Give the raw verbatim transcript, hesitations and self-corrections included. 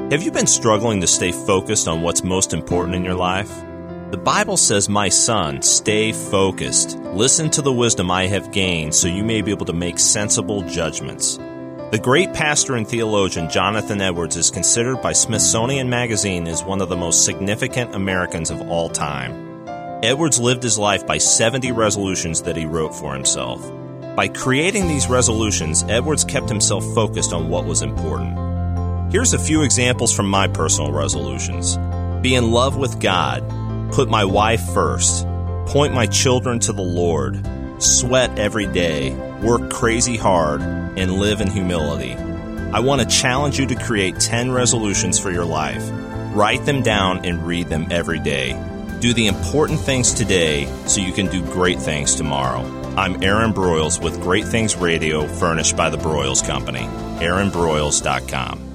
Have you been struggling to stay focused on what's most important in your life? The Bible says, "My son, stay focused. Listen to the wisdom I have gained so you may be able to make sensible judgments." The great pastor and theologian Jonathan Edwards is considered by Smithsonian Magazine as one of the most significant Americans of all time. Edwards lived his life by seventy resolutions that he wrote for himself. By creating these resolutions, Edwards kept himself focused on what was important. Here's a few examples from my personal resolutions. Be in love with God. Put my wife first. Point my children to the Lord. Sweat every day. Work crazy hard. And live in humility. I want to challenge you to create ten resolutions for your life. Write them down and read them every day. Do the important things today so you can do great things tomorrow. I'm Aaron Broyles with Great Things Radio, furnished by the Broyles Company. aaron broyles dot com.